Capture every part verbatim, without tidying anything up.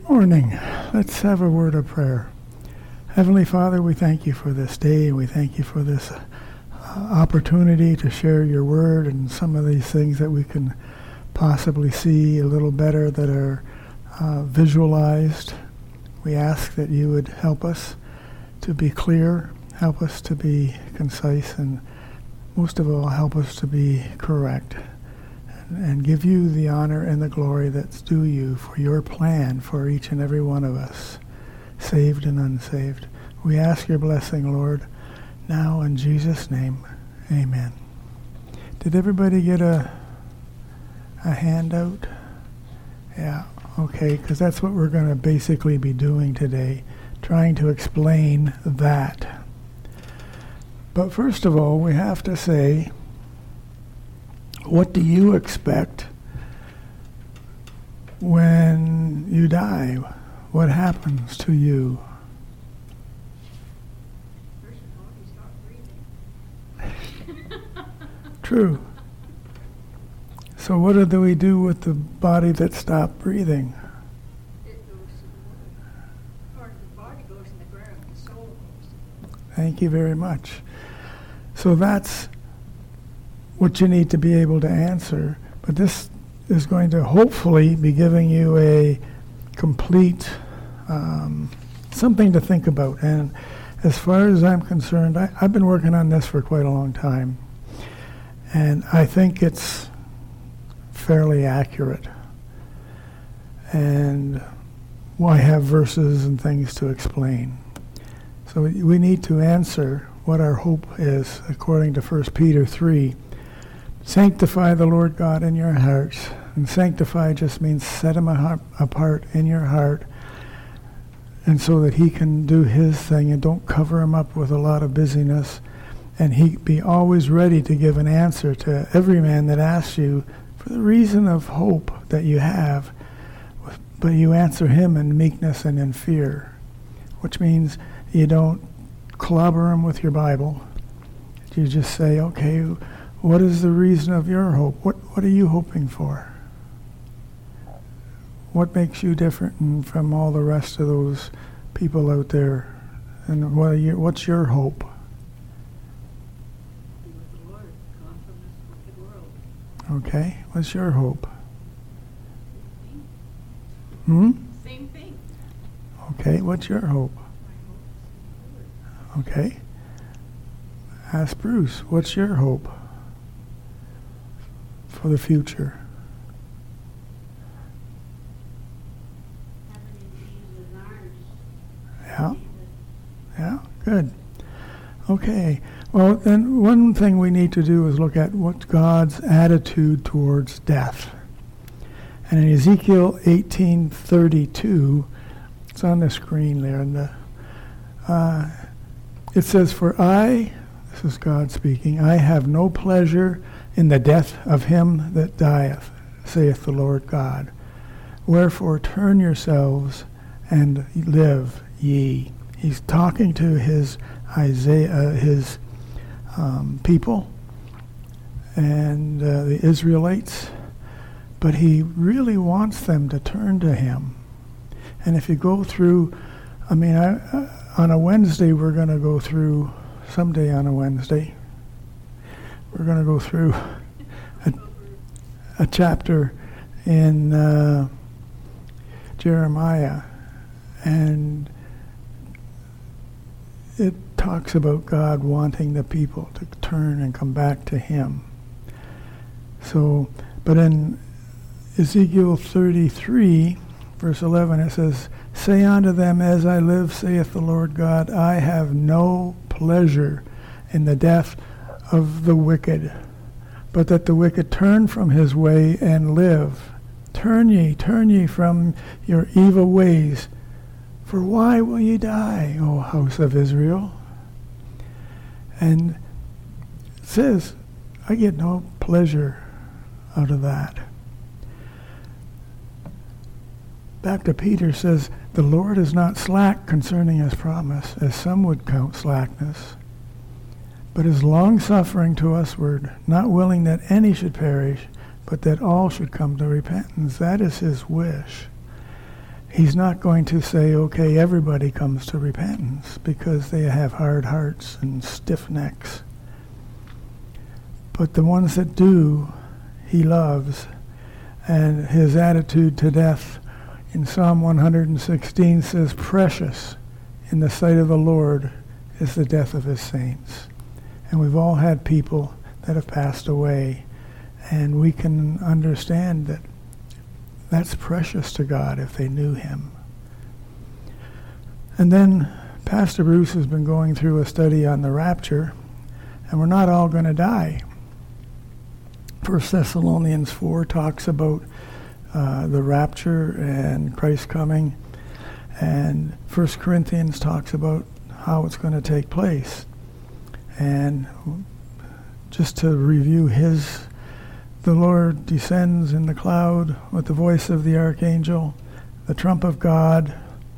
Morning. Let's have a word of prayer. Heavenly Father, we thank you for this day. We thank you for this uh, opportunity to share your word and some of these things that we can possibly see a little better that are uh, visualized. We ask that you would help us to be clear, help us to be concise, and most of all, help us to be correct. And give you the honor and the glory that's due you for your plan for each and every one of us, saved and unsaved. We ask your blessing, Lord, now in Jesus' name, amen. Did everybody get a a handout? Yeah, okay, because that's what we're going to basically be doing today, trying to explain that. But first of all, we have to say, what do you expect when you die? What happens to you? First of all, you stop breathing. True. So what do we do with the body that stopped breathing? It goes to the water. Part of the body goes in the ground, the soul goes. Thank you very much. So that's what you need to be able to answer. But this is going to hopefully be giving you a complete um, something to think about. And as far as I'm concerned, I, I've been working on this for quite a long time. And I think it's fairly accurate. And well, I have verses and things to explain. So we need to answer what our hope is according to First Peter three. Sanctify the Lord God in your hearts. And sanctify just means set him apart in your heart, and so that he can do his thing and don't cover him up with a lot of busyness. And he be always ready to give an answer to every man that asks you for the reason of hope that you have. But you answer him in meekness and in fear, which means you don't clobber him with your Bible. You just say, okay, what is the reason of your hope? What what are you hoping for? What makes you different from all the rest of those people out there? And what are you, what's your hope? Be with the Lord, gone from this wicked world. Okay, what's your hope? Same Hmm? thing. Same thing. Okay, what's your hope? My hope is in the Lord. Okay. Ask Bruce, what's your hope for the future? Having in Jesus' arms. Yeah, yeah, good. Okay, well then one thing we need to do is look at what's God's attitude towards death. And in Ezekiel eighteen thirty-two, it's on the screen there, and the, uh, it says, "For I," this is God speaking, "I have no pleasure in the death of him that dieth, saith the Lord God. Wherefore turn yourselves and live ye." He's talking to his Isaiah, uh, his um, people and uh, the Israelites, but he really wants them to turn to him. And if you go through, I mean, I, uh, on a Wednesday we're going to go through, someday on a Wednesday, we're going to go through a, a chapter in uh, Jeremiah, and it talks about God wanting the people to turn and come back to him. So, but in Ezekiel thirty-three, verse eleven, it says, "Say unto them, As I live, saith the Lord God, I have no pleasure in the death of the wicked, but that the wicked turn from his way and live. Turn ye, turn ye from your evil ways. For why will ye die, O house of Israel?" And it says, I get no pleasure out of that. Back to Peter says, "The Lord is not slack concerning his promise, as some would count slackness, but is long-suffering to usward, not willing that any should perish, but that all should come to repentance." That is his wish. he's not going to say, okay, everybody comes to repentance because they have hard hearts and stiff necks. But the ones that do, he loves. And his attitude to death in Psalm one hundred sixteen says, precious in the sight of the Lord is the death of his saints. And we've all had people that have passed away, and we can understand that that's precious to God if they knew him. And then Pastor Bruce has been going through a study on the rapture, and we're not all going to die. First Thessalonians four talks about uh, the rapture and Christ coming, and First Corinthians talks about how it's going to take place. And just to review his, the Lord descends in the cloud with the voice of the archangel, the trump of God,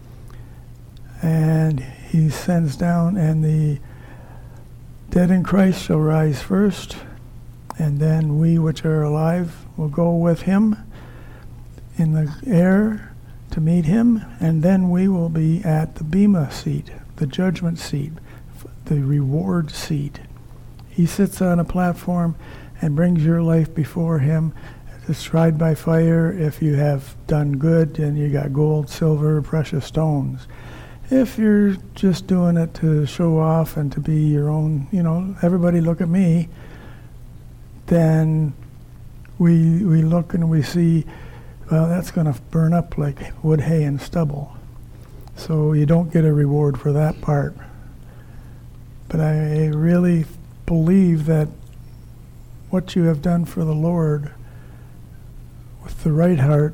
and he sends down, and the dead in Christ shall rise first, and then we which are alive will go with him in the air to meet him, and then we will be at the Bema seat, the judgment seat, the reward seat. He sits on a platform and brings your life before him. It's tried by fire. If you have done good, and you got gold, silver, precious stones. If you're just doing it to show off and to be your own, you know, everybody look at me, then we we look and we see, well, that's going to burn up like wood, hay, and stubble. So you don't get a reward for that part. But I really believe that what you have done for the Lord with the right heart,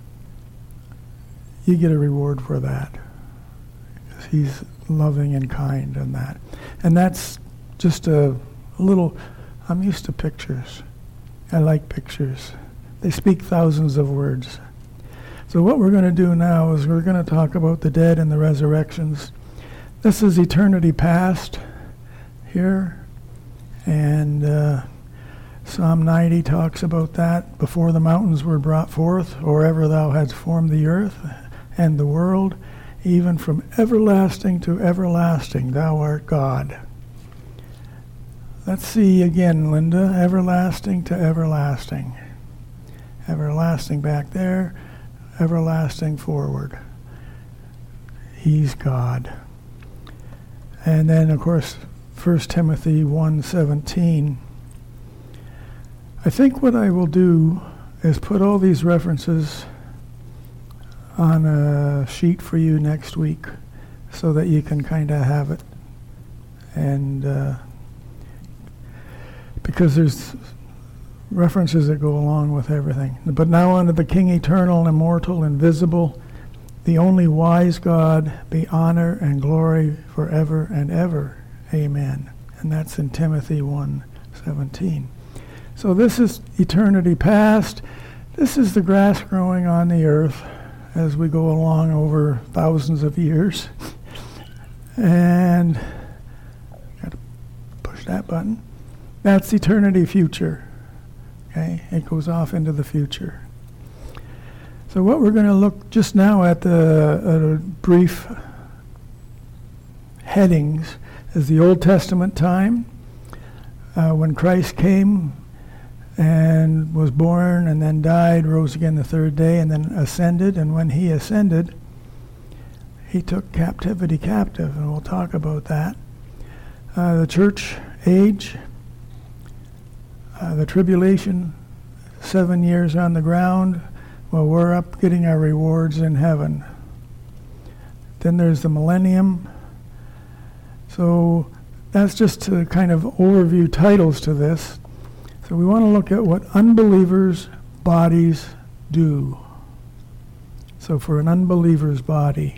you get a reward for that. Because he's loving and kind in that. And that's just a, a little, I'm used to pictures. I like pictures. They speak thousands of words. So what we're going to do now is we're going to talk about the dead and the resurrections. This is eternity past here. And uh, Psalm ninety talks about that. Before the mountains were brought forth, or ever thou hadst formed the earth and the world, even from everlasting to everlasting, thou art God. Let's see again, Linda. Everlasting to everlasting. Everlasting back there, everlasting forward. He's God. And then, of course, First Timothy one seventeen. I think what I will do is put all these references on a sheet for you next week so that you can kind of have it. And uh, because there's references that go along with everything. But now unto the King eternal, immortal, invisible, the only wise God, be honor and glory forever and ever. Amen. And that's in Timothy one seventeen. So this is eternity past. This is the grass growing on the earth as we go along over thousands of years. And got to push that button. That's eternity future. Okay? It goes off into the future. So what we're going to look just now at the uh, brief headings is the Old Testament time, uh, when Christ came and was born and then died, rose again the third day, and then ascended. And when he ascended, he took captivity captive, and we'll talk about that. Uh, the church age, uh, the tribulation, seven years on the ground. Well, we're up getting our rewards in heaven. Then there's the millennium. So that's just to kind of overview titles to this. So we want to look at what unbelievers' bodies do. So for an unbeliever's body,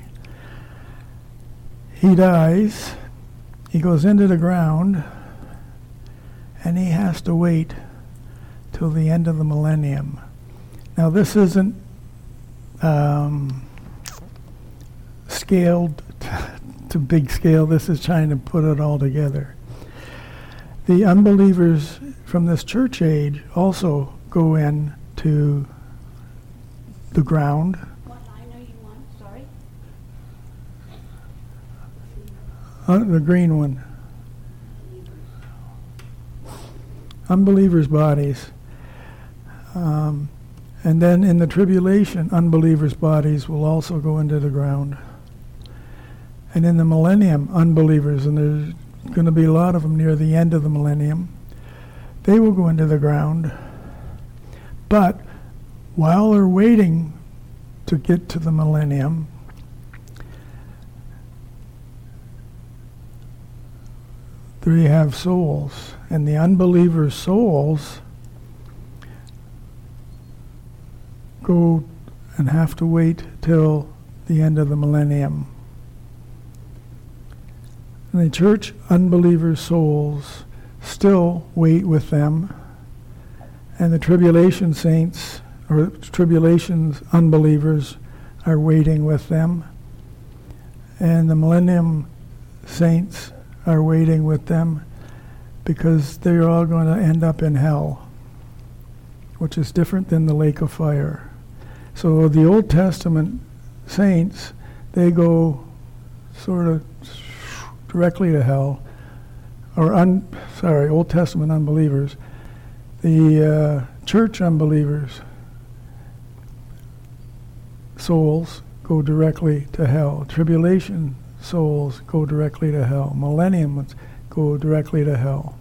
he dies, he goes into the ground, and he has to wait till the end of the millennium. Now this isn't um, scaled to big scale. This is trying to put it all together. The unbelievers from this church age also go in to the ground. What line are you on? Uh, the green one. Unbelievers' bodies. Um, and then in the tribulation, unbelievers' bodies will also go into the ground. And in the millennium, unbelievers, and there's going to be a lot of them near the end of the millennium, they will go into the ground. But while they're waiting to get to the millennium, they have souls, and the unbelievers' souls go and have to wait till the end of the millennium. And the church unbelievers' souls still wait with them, and the tribulation saints, or tribulation's unbelievers, are waiting with them, and the millennium saints are waiting with them, because they're all going to end up in hell, which is different than the lake of fire. So the Old Testament saints, they go sort of directly to hell, or un, sorry, Old Testament unbelievers. The uh, church unbelievers' souls go directly to hell. Tribulation souls go directly to hell. Millennium go directly to hell.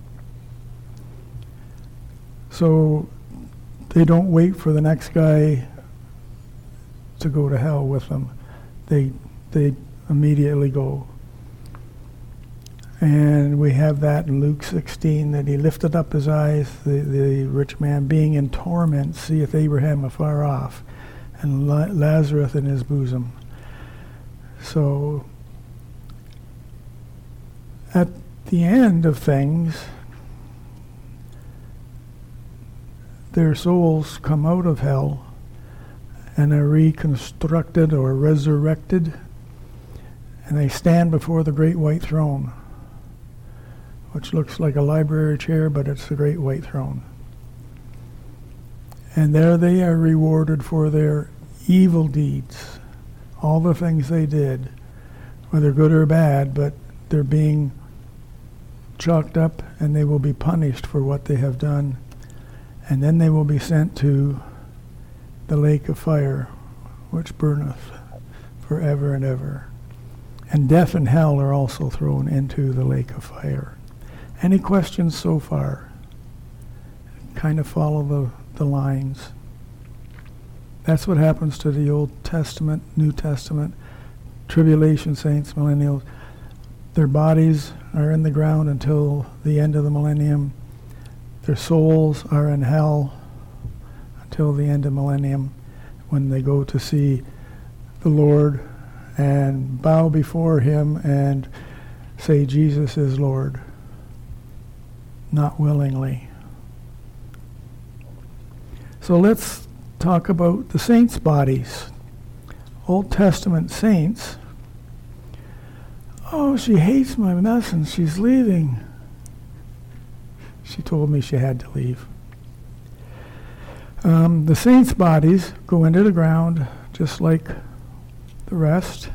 So they don't wait for the next guy to go to hell with them. They they immediately go. And we have that in Luke sixteen, that he lifted up his eyes, the, the rich man being in torment, seeth Abraham afar off, and La- Lazarus in his bosom. So at the end of things, their souls come out of hell and are reconstructed or resurrected, and they stand before the great white throne, which looks like a library chair, but it's the great white throne. And there they are rewarded for their evil deeds, all the things they did, whether good or bad, but they're being chalked up, and they will be punished for what they have done. And then they will be sent to the lake of fire, which burneth forever and ever. And death and hell are also thrown into the lake of fire. Any questions so far? Kind of follow the, the lines. That's what happens to the Old Testament, New Testament, tribulation saints, millennials. Their bodies are in the ground until the end of the millennium. Their souls are in hell until the end of millennium, when they go to see the Lord and bow before him and say Jesus is Lord, not willingly. So let's talk about the saints' bodies. Old Testament saints. Oh, she hates my message. She's leaving. She told me she had to leave. Um, the saints' bodies go into the ground just like the rest.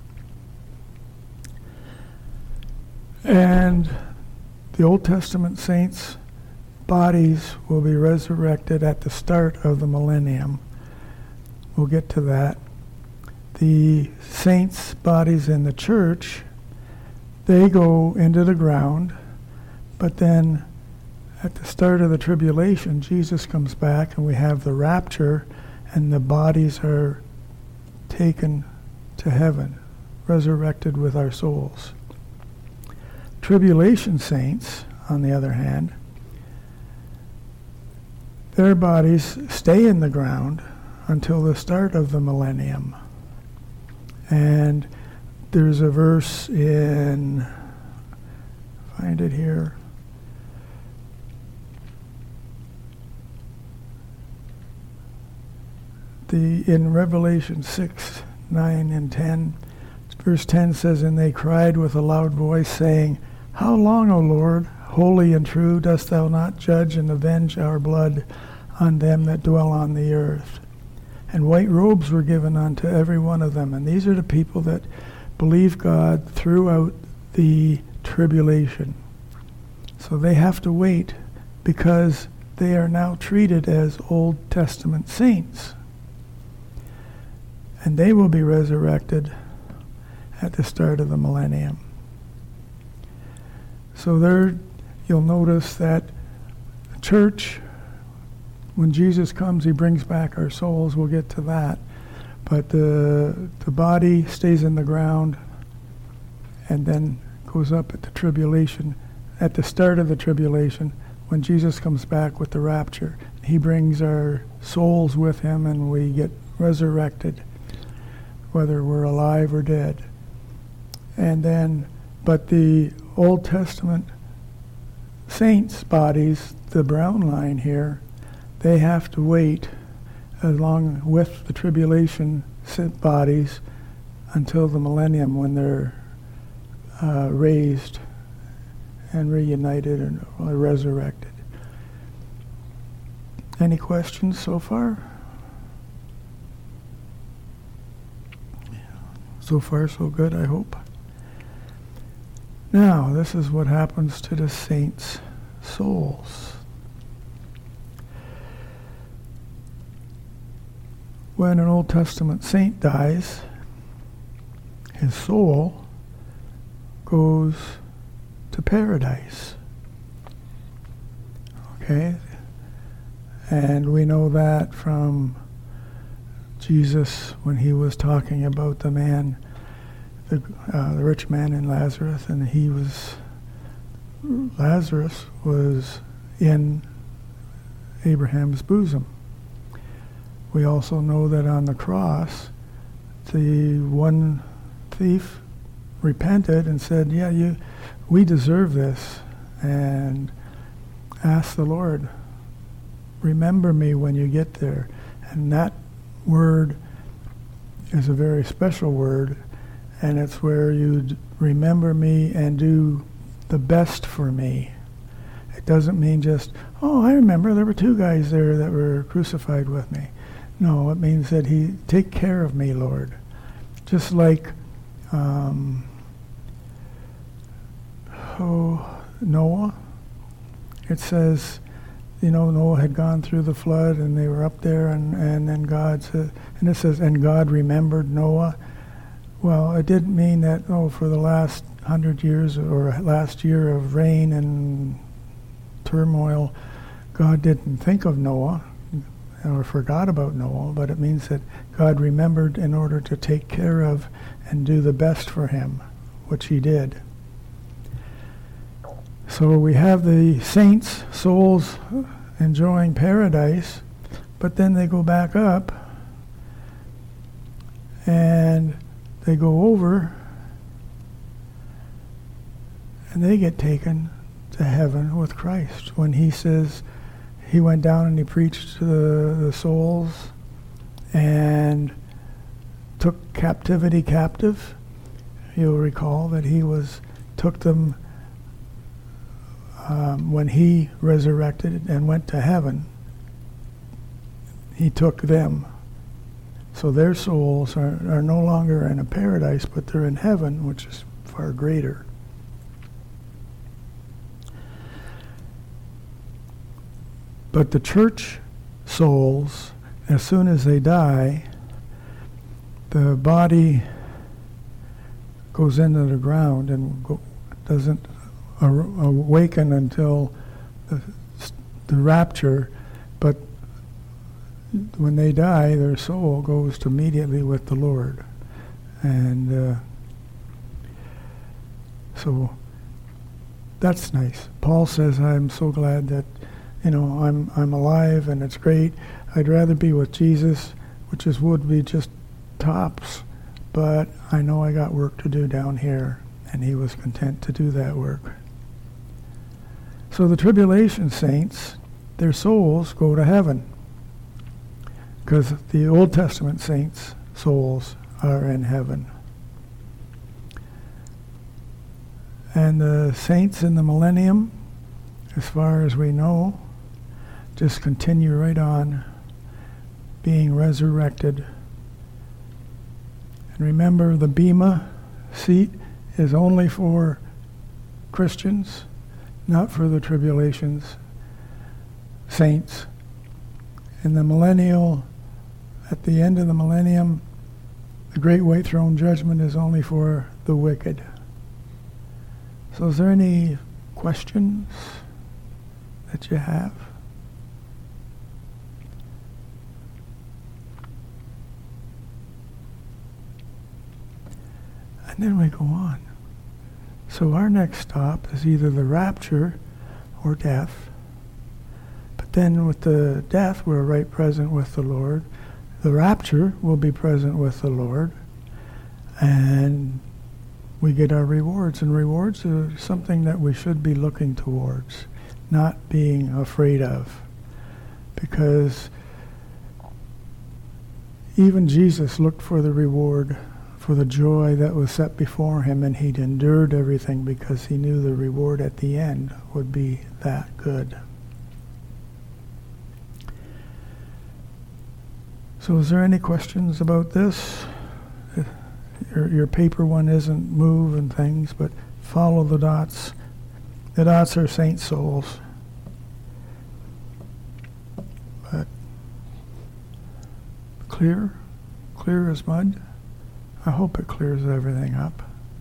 And the Old Testament saints' bodies will be resurrected at the start of the millennium. We'll get to that. The saints' bodies in the church, they go into the ground, but then at the start of the tribulation, Jesus comes back, and we have the rapture, and the bodies are taken to heaven, resurrected with our souls. Tribulation saints, on the other hand, their bodies stay in the ground until the start of the millennium. And there's a verse in, find it here, the in Revelation six, nine, and ten. Verse ten says, "And they cried with a loud voice, saying, How long, O Lord, holy and true, dost thou not judge and avenge our blood on them that dwell on the earth? And white robes were given unto every one of them." And these are the people that believe God throughout the tribulation. So they have to wait because they are now treated as Old Testament saints. And they will be resurrected at the start of the millennium. So there you'll notice that the church, when Jesus comes, he brings back our souls. We'll get to that. But the, the body stays in the ground and then goes up at the tribulation. At the start of the tribulation, when Jesus comes back with the rapture, he brings our souls with him and we get resurrected, whether we're alive or dead. And then, but the Old Testament saints' bodies, the brown line here, they have to wait along with the tribulation bodies until the millennium when they're uh, raised and reunited and resurrected. Any questions so far? So far, so good, I hope. Now, this is what happens to the saints' souls. When an Old Testament saint dies, his soul goes to paradise. Okay? And we know that from Jesus when he was talking about the man, the, uh, the rich man and Lazarus, and he was, Lazarus was in Abraham's bosom. We also know that on the cross, the one thief repented and said, yeah, you, we deserve this, and asked the Lord, remember me when you get there. And that word is a very special word, and it's where you d- remember me and do the best for me. It doesn't mean just, oh, I remember there were two guys there that were crucified with me. No, it means that he, take care of me, Lord. Just like um, oh, Noah. It says, you know, Noah had gone through the flood and they were up there, and, and then God said, and it says, and God remembered Noah. Well, it didn't mean that, oh, for the last hundred years or last year of rain and turmoil, God didn't think of Noah or forgot about Noah, but it means that God remembered in order to take care of and do the best for him, which he did. So we have the saints' souls enjoying paradise, but then they go back up and they go over and they get taken to heaven with Christ. When he says he went down and he preached to the, the souls and took captivity captive, you'll recall that he was took them um, when he resurrected and went to heaven. He took them. So their souls are, are no longer in a paradise, but they're in heaven, which is far greater. But the church souls, as soon as they die, the body goes into the ground and go, doesn't ar- awaken until the, the rapture, but when they die, their soul goes to immediately with the Lord. And uh, so that's nice. Paul says, I'm so glad that, you know, I'm I'm alive and it's great. I'd rather be with Jesus, which is would be just tops, but I know I got work to do down here, and he was content to do that work. So the tribulation saints, their souls go to heaven, because the Old Testament saints' souls are in heaven. And the saints in the millennium, as far as we know, just continue right on being resurrected. And remember, the Bema seat is only for Christians, not for the tribulations, saints. In the millennial, at the end of the millennium, the great white throne judgment is only for the wicked. So is there any questions that you have? And then we go on. So our next stop is either the rapture or death. But then with the death, we're right present with the Lord. The rapture will be present with the Lord. And we get our rewards. And rewards are something that we should be looking towards, not being afraid of. Because even Jesus looked for the reward, for the joy that was set before him, and he'd endured everything because he knew the reward at the end would be that good. So is there any questions about this? Your, your paper one isn't move and things, but follow the dots. The dots are saint souls. But clear? Clear as mud? I hope it clears everything up.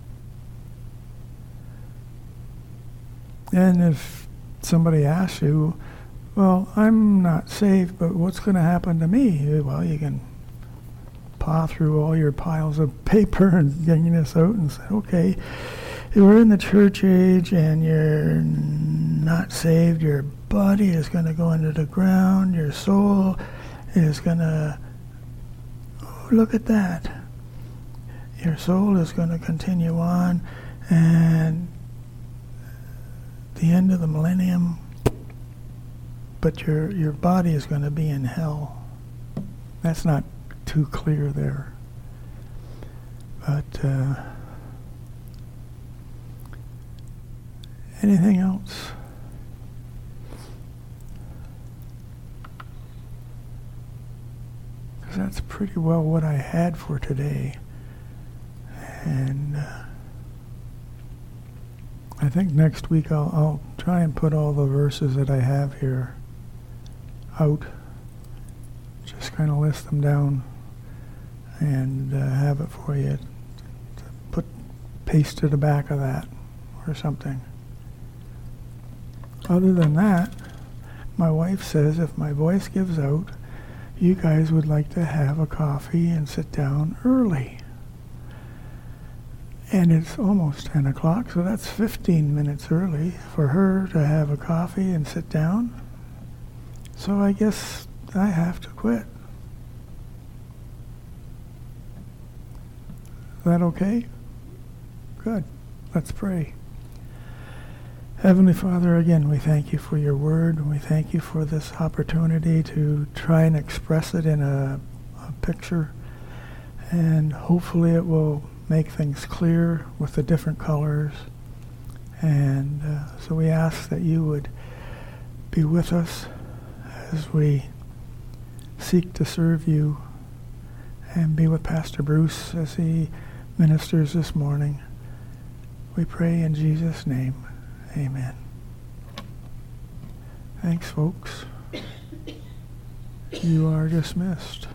And if somebody asks you, well, I'm not saved, but what's going to happen to me? Well, you can paw through all your piles of paper and getting this out and say, okay, if we're in the church age and you're not saved, your body is going to go into the ground, your soul is going to, oh, look at that. Your soul is going to continue on, and the end of the millennium, but your your body is going to be in hell. That's not too clear there. But uh, anything else? Because that's pretty well what I had for today. And uh, I think next week I'll, I'll try and put all the verses that I have here out. Just kind of list them down and uh, have it for you. To put paste to the back of that or something. Other than that, my wife says if my voice gives out, you guys would like to have a coffee and sit down early. And it's almost ten o'clock, so that's fifteen minutes early for her to have a coffee and sit down. So I guess I have to quit. Is that okay? Good. Let's pray. Heavenly Father, again, we thank you for your word. We thank you for this opportunity to try and express it in a, a picture. And hopefully it will make things clear with the different colors. And uh, so we ask that you would be with us as we seek to serve you, and be with Pastor Bruce as he ministers this morning. We pray in Jesus' name. Amen. Thanks, folks. You are dismissed.